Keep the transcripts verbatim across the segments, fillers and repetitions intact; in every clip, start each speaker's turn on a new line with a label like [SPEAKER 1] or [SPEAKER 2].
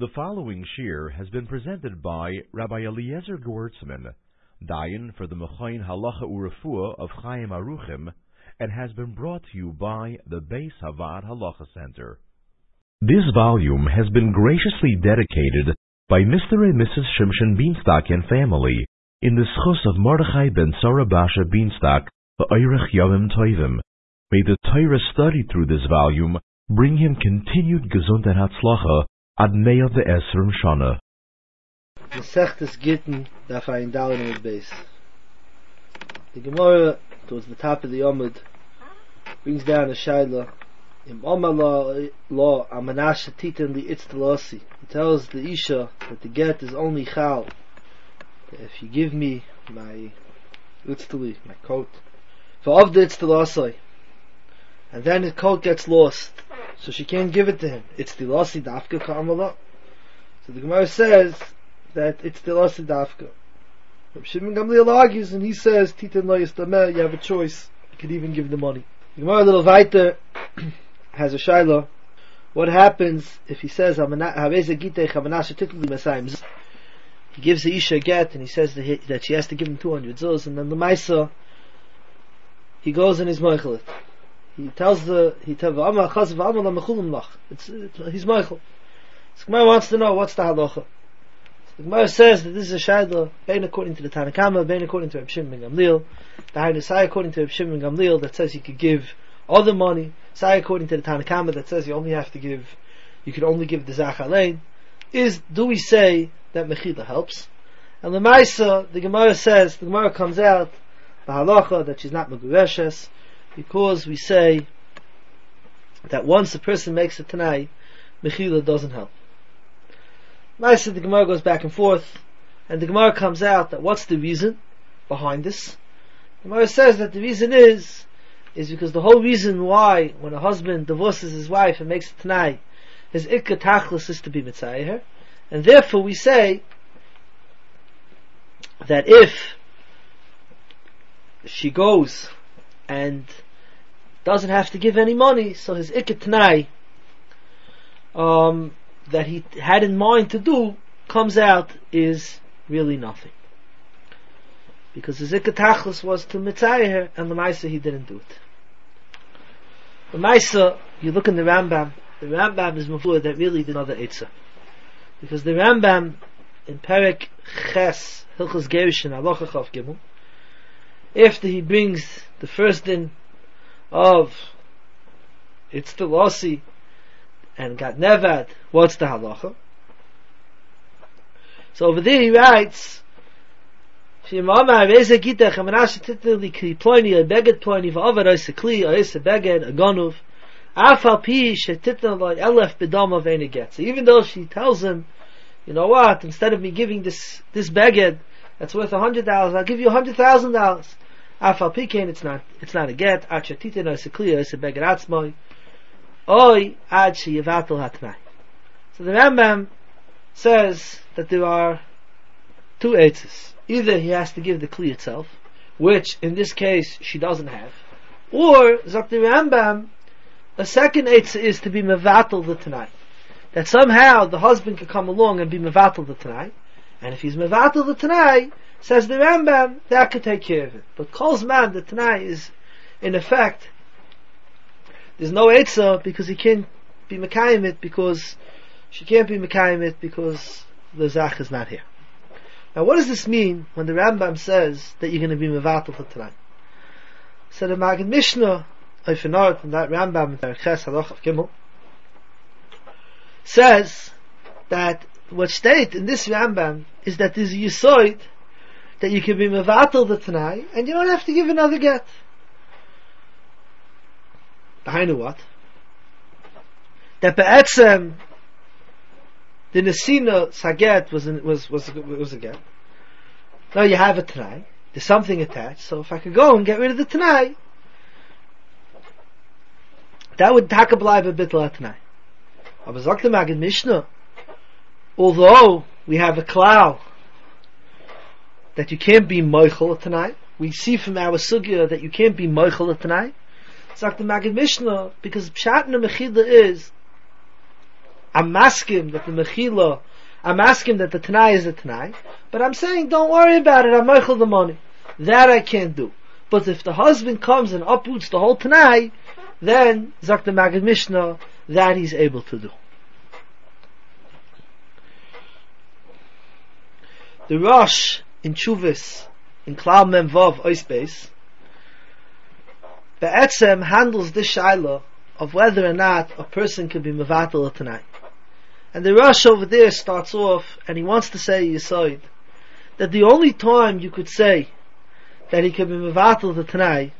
[SPEAKER 1] The following shir has been presented by Rabbi Eliezer Gewurtzman, Dayan for the Mechayin Halacha Urefuah of Chaim Aruchim, and has been brought to you by the Beis Havad Halacha Center. This volume has been graciously dedicated by Mister and Missus Shimshon Bienstock and family in the schus of Mordechai ben Sarah Basha Bienstock, the Eirech Yomim Tovim. May the Torah studied through this volume bring him continued gesund and hatzlacha ad mei of the Esrim Shana.
[SPEAKER 2] Masechtes Gittin daf ein Dalin with base. The Gemara towards the top of the Yomud brings down a shaila. Im Omar law amanasha titan li itztalasi. He tells the Isha that the get is only chal if you give me my itztali, my coat. For of the itztalasai, and then his coat gets lost, so she can't give it to him. It's the lasi dafka ka'amala. So the Gemara says that it's the lasi dafka. Reb Shimon Gamliel argues and he says, Titan lo yistameh, you have a choice. You could even give the money. The Gemara a little weiter has a shaila. What happens if he says, he gives the Isha a get and he says that, he, that she has to give him two hundred zuz, and then the Maisa, he goes in his moichelet. He tells the he tells Amma Chaz Amma Mechulim Lach. It's he's Michael. So Gemara wants to know what's the halacha. So the Gemara says that this is a shaila, bein according to the Tanakama, bein according to Reb Shimon ben Gamliel. The Hainusai according to Reb Shimon ben Gamliel that says you could give all the money. Sai according to the Tanakama that says you only have to give, you can only give the Zach Alein. Is do we say that Mechila helps? And the Maisa, the Gemara says, the Gemara comes out the halacha that she's not Megureshes, because we say that once a person makes a Tanai, Mechila doesn't help. Maisa, the Gemara goes back and forth, and the Gemara comes out that what's the reason behind this? The Gemara says that the reason is is because the whole reason why when a husband divorces his wife and makes a Tanai, his Ikka Tachlis is to be Mitzayeh her, and therefore we say that if she goes and doesn't have to give any money, so his Ikka Tanai um, that he had in mind to do comes out is really nothing. Because his Ikka Tachlis was to Mitzayeh her, and the Maisa he didn't do it. The Maisa, you look in the Rambam, the Rambam is mafur that really did another Eitzah. Because the Rambam in Perek Ches Hilchos Gerushin Halacha Chaf Gimel, after he brings the first din of it's the Lasi and got Nevad, what's the halacha? So over there he writes, Shimama Reza Gitach Amanash Titli Kli Ploni a Beged Ploni Va'avad Oisa Kli Oisa Beged a Gonuv Afal Pi Shetitna Loi Elef Bedama Vena Get. So even though she tells him, you know what, instead of me giving this this Beged that's worth a hundred dollars, I'll give you a hundred thousand dollars. Afal Pikein, it's not it's not a get. Achatita no sekliya is a beged atzmoi. Oi ad she yevatel hatnai. So the Rambam says that there are two eitzes. Either he has to give the kli itself, which in this case she doesn't have, or zok the Rambam, a second eitzah is to be mevatel the tanai. That somehow the husband could come along and be mevatel the tanai, and if he's mevatel the tanai, says the Rambam, that could take care of it. But Kol's man, the Tanai is, in effect, there's no Eitzah because he can't be Mekayim it because she can't be Mekayim it because the Zach is not here. Now what does this mean when the Rambam says that you're going to be Mevatel for Tanai? So the Maggid Mishnah, if you know it from that Rambam in Ches Halacha Gimel, says that what state in this Rambam is that there's a Yisoid that you can be mevatel the Tanai and you don't have to give another get. I know what? That be'etzem the Nesina Saget was an, was was was a get. Now you have a Tanai. There's something attached. So if I could go and get rid of the Tanai, that would takablai a bit like Tanai. Aber sagt der Maggid Mishnah, although we have a cloud that you can't be moichel tonight, we see from our sugya that you can't be moichel tonight. Sagt the Maggid Mishnah, because pshat in the mechila is I'm masking that the mechila, I'm asking that the Tanai is the Tanai, but I'm saying don't worry about it, I'm meichel the money. That I can't do. But if the husband comes and uproots the whole Tanai, then, sagt the Maggid Mishnah, that he's able to do. The Rosh in Chuvis, in Klal Mem Vav Oisbeis, Be'etzem handles this shaila of whether or not a person can be mevatel a Tanai. And the Rosh over there starts off, and he wants to say Yesod, that the only time you could say that he can be mevatel the Tanai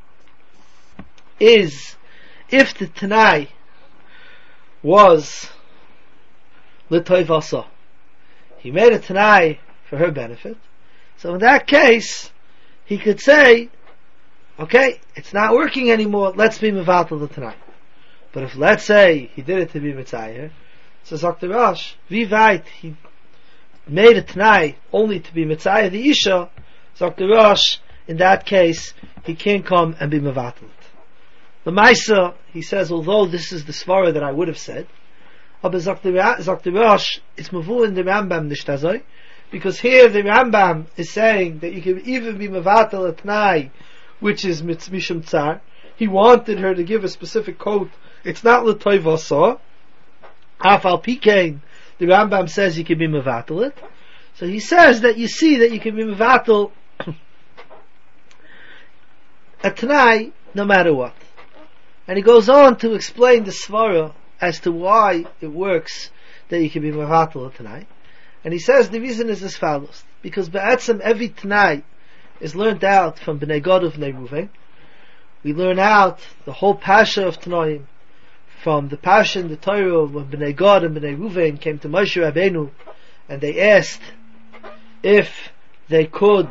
[SPEAKER 2] is if the Tanai was l'toiv asa. He made a Tanai for her benefit. So in that case, he could say, okay, it's not working anymore, let's be mevatel the Tanai. But if, let's say, he did it to be Mitzayir, so Zakter Rosh, wie weit he made a Tanai only to be Mitzayir the Isha, Zakter Rosh, in that case, he can't come and be mevatel. The Maisa, he says, although this is the svara that I would have said, aber Zakter Rosh, it's mavu in the Rambam nicht azoi, because here the Rambam is saying that you can even be mevatel a Tanai, which is mishum tsar. He wanted her to give a specific code. It's not l'toiv asa. Afal pikein, the Rambam says you can be mevatel it. So he says that you see that you can be mevatel a Tanai no matter what. And he goes on to explain the svara as to why it works that you can be mevatel a Tanai. And he says the reason is as follows: because be'etzem every Tanai is learned out from Bnei Gad of Bnei Ruvain. We learn out the whole Pasha of Tanoim from the Pasha in the Torah when Bnei Gad and Bnei Ruvain came to Moshe Rabbeinu and they asked if they could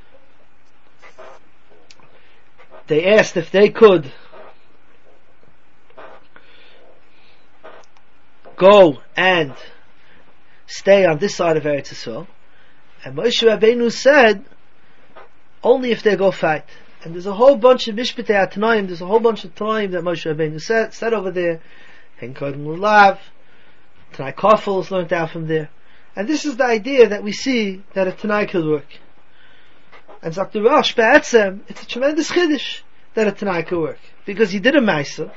[SPEAKER 2] they asked if they could go and stay on this side of Eretz Yisrael, and Moshe Rabbeinu said only if they go fight. And there's a whole bunch of Mishpatei HaTanoim, there's a whole bunch of time that Moshe Rabbeinu said, said over there, Hen Kodem Lulav, Tanai Kofel is learned out from there. And this is the idea that we see that a Tanai could work. And Zakter Rosh, Be'etzem, it's a tremendous chiddush that a Tanai could work. Because you did a Maisa,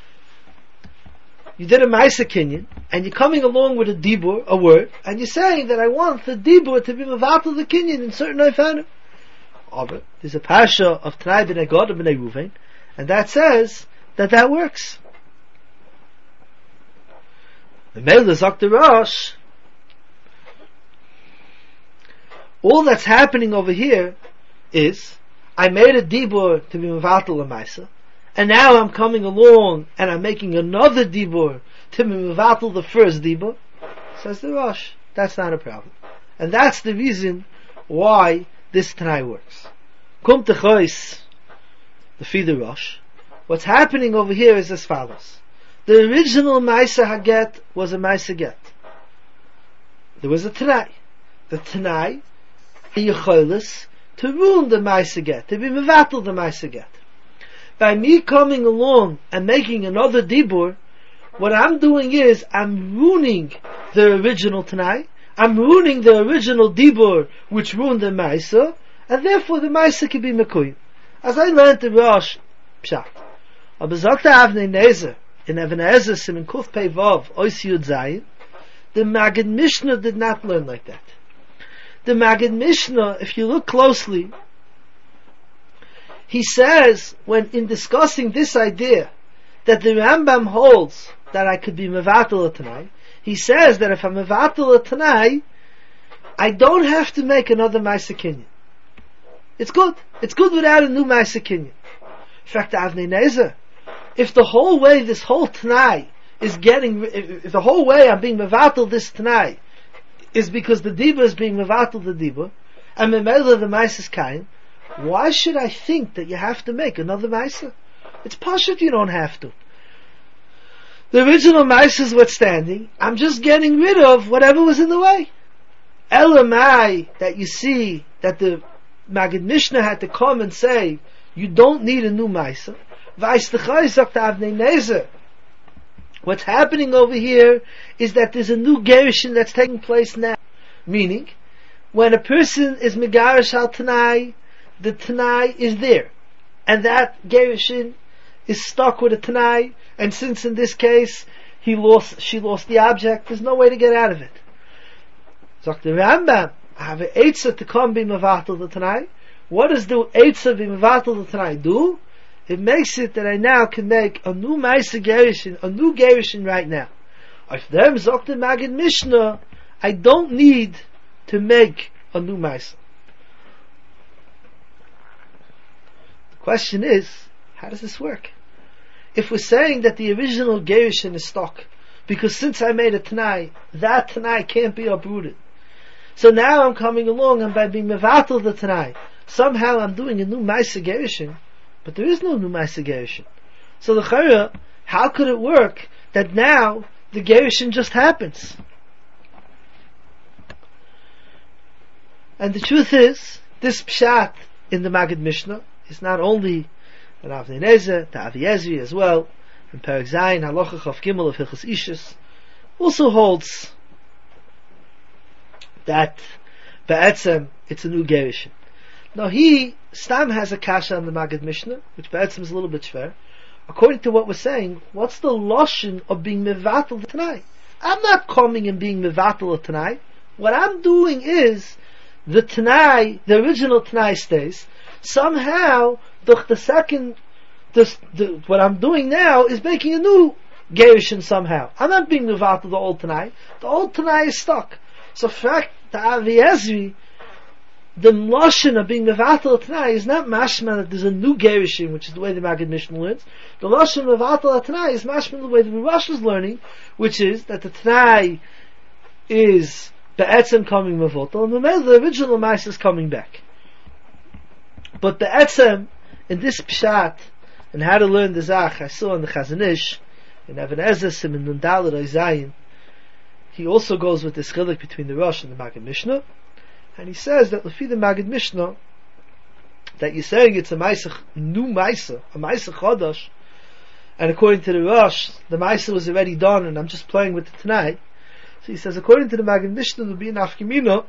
[SPEAKER 2] you did a Maisa Kinyan, and you're coming along with a Dibur, a word, and you're saying that I want the Dibur to be Mavatal the Kinyan in certain Oifanim. But there's a Pasha of Tanai B'nei Gad and B'nei Ruvain, and that says that that works. The Mele Zakter Rosh, all that's happening over here is I made a Dibur to be Mavatal a Maisa, and now I'm coming along and I'm making another Dibur to be Mavatal the first Dibur. Says the Rosh, that's not a problem. And that's the reason why this Tanai works. Kum techois, the Fida Rosh. What's happening over here is as follows. The original Maisa Haget was a Maisa Get. There was a Tanai. The Tanai, the Yecholis, to ruin the Maisa Get, to be mevatel the Maisa Get. By me coming along and making another Dibur, what I'm doing is I'm ruining the original Tanai, I'm ruining the original Dibur which ruined the Maisa, and therefore the Maisa can be Mekuyim. As I learned the Rosh Pshat, aber sagt der Avnei Nezer in Avnei Nezer Simin Kuf Pei Vav Ois Yud Zayin, the Maggid Mishnah did not learn like that. The Maggid Mishnah, if you look closely, he says, when in discussing this idea, that the Rambam holds that I could be mevatel a Tanai, he says that if I'm mevatel a Tanai, I don't have to make another Maisa Kinyan. It's good. It's good without a new Maisa Kinyan. In fact, Avnei Nezer, if the whole way this whole Tanai is getting, if, if the whole way I'm being mevatel this Tanai is because the Dibur is being mevatel the Dibur, and Memela the Maisa is Kain, why should I think that you have to make another Maisa? It's pashut you don't have to. The original Maisa is what's standing. I'm just getting rid of whatever was in the way. Elamai, that you see that the Maggid Mishnah had to come and say, you don't need a new Maisa. V'aistachai sagt Avnei Nezer, What's happening over here is that there's a new gerushin that's taking place now. Meaning, when a person is megarish al Tanai, the Tanai is there. And that gerushin is stuck with a Tanai, and since in this case, he lost, she lost the object, there's no way to get out of it. Sagt the Rambam, I have an Eitzah to come be mevatel the Tanai. What does the Eitzah be mevatel the Tanai do? It makes it that I now can make a new Maisa Gerushin, a new Gerushin right now. If them Sagt the Magid Mishnah, I don't need to make a new Maisa. The question is, how does this work? If we're saying that the original Gerushin is stuck, because since I made a Tanai, that Tanai can't be uprooted. So now I'm coming along and by being mevatel the Tanai, somehow I'm doing a new Maisa Gerushin, but there is no new Maisa Gerushin. So the Chayra, how could it work that now the Gerushin just happens? And the truth is, this Pshat in the Magid Mishnah is not only an Avnei Nezer, the Avi Ezri as well, and Perek Zayin, Halacha Chav Gimel of Hilchos Ishus, also holds that Be'etzem, it's a new Gerushin. Now he, Stam has a kasha on the Magid Mishnah, which Be'etzem is a little bit shver. According to what we're saying, what's the lashon of being mevatel the Tanai? I'm not coming and being mevatel the Tanai. What I'm doing is, the Tanai, the original Tanai stays. Somehow, the, the second, the, the, what I'm doing now is making a new Gerushin somehow. I'm not being mevatel the old Tanai. The old Tanai is stuck. So, in fact, the Avi Ezri, the lashon of being mevatel Tanai is not mashma that there's a new Gerushin, which is the way the Magid Mishnah learns. The lashon of mevatel Tanai is mashma the way the Midrash is learning, which is that the Tanai is Be'etzem coming mevatel, and the, the original Maisa is coming back. But Be'etzem, in this Pshat, and how to learn the Zach, I saw in the Chazon Ish, in Even Ezer Siman Nun Daled Oy Zayin, he also goes with this chilik between the Rosh and the Magid Mishnah, and he says that lefi the Magid Mishnah, that you're saying it's a Maisa, new Maisa, a Maisa Chodosh, and according to the Rosh, the Maisa was already done, and I'm just playing with it tonight. So he says, according to the Magid Mishnah, there will be an Afkimino,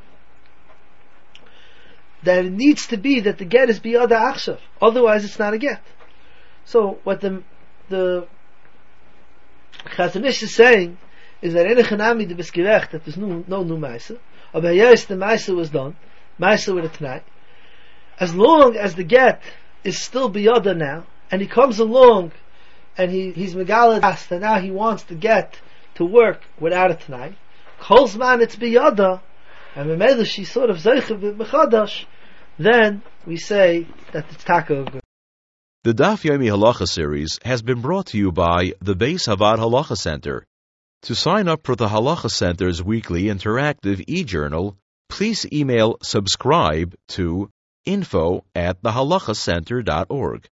[SPEAKER 2] that it needs to be that the get is biyada achshav, otherwise it's not a get. So what the the Chazon Ish is saying is that in a chanami de beskirech that there's no no new Maisa, but yes, the Maisa was done, Maisa with a Tanai. As long as the get is still biyada now, and he comes along and he he's megalad and now he wants the get to work without a Tanai, kolzman it's biyada, and memela she sort of zeicha b'chadash, then we say that it's taka.
[SPEAKER 1] The Daf Yomi Halacha series has been brought to you by the Beis Havad Halacha Center. To sign up for the Halacha Center's weekly interactive e-journal, please email subscribe to info at the halacha center dot org.